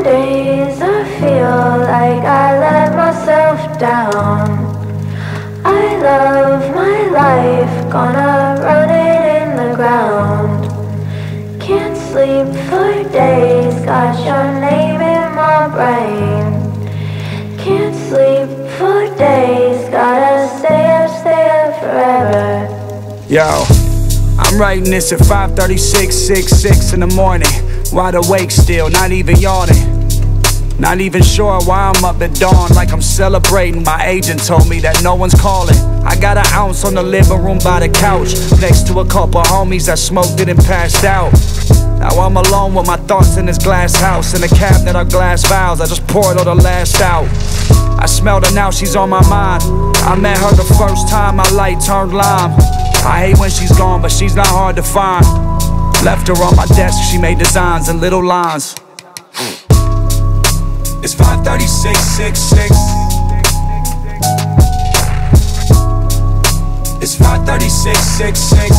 days I feel like I let myself down. I love my life, gonna run it in the ground. Can't sleep for days, got your name in my brain. Can't sleep for days, gotta stay up forever. Yo, I'm writing this at 5:36 in the morning. Wide awake still, not even yawning. Not even sure why I'm up at dawn, like I'm celebrating. My agent told me that no one's calling. I got an ounce on the living room by the couch, next to a couple homies that smoked it and passed out. Now I'm alone with my thoughts in this glass house. In the cabinet are glass vials, I just poured all the last out. I smelled her, now she's on my mind. I met her the first time my light turned lime. I hate when she's gone, but she's not hard to find. Left her on my desk, she made designs and little lines. It's 5:36. It's 5:36.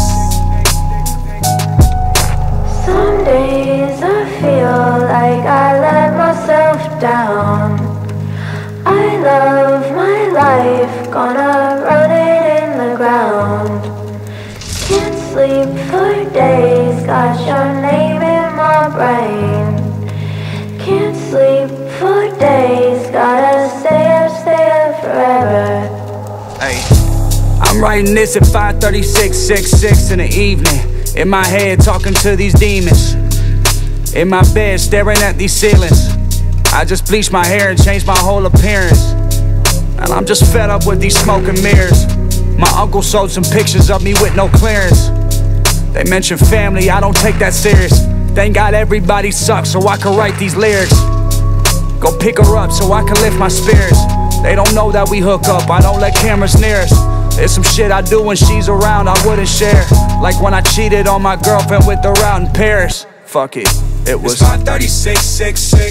Some days I feel like I let myself down. I love my life, gonna run it in the ground. Can't sleep for days, got your name in my brain. Can't sleep for days, gotta stay up forever. Hey, I'm writing this at 5:36 in the evening. In my head, talking to these demons. In my bed, staring at these ceilings. I just bleached my hair and changed my whole appearance. And I'm just fed up with these smoking mirrors. My uncle sold some pictures of me with no clearance. They mention family, I don't take that serious. Thank God everybody sucks so I can write these lyrics. Go pick her up so I can lift my spirits. They don't know that we hook up, I don't let cameras near us. There's some shit I do when she's around I wouldn't share. Like when I cheated on my girlfriend with her out in Paris. Fuck it, it was 5:36.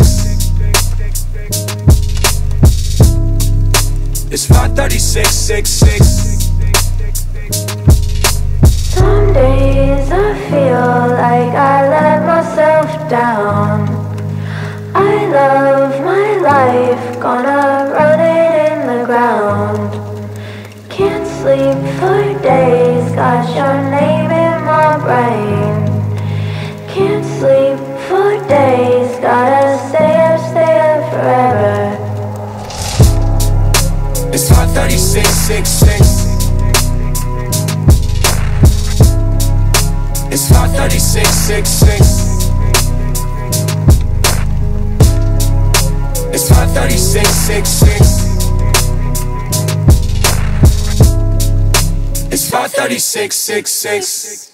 It's 5:36. Some days I feel like I let myself down. I love my life, gonna run it in the ground. Can't sleep for days, got your name in my brain. Can't sleep for days, gotta stay up forever. It's 5:36. It's 5:36. It's 5:36. It's 5:36.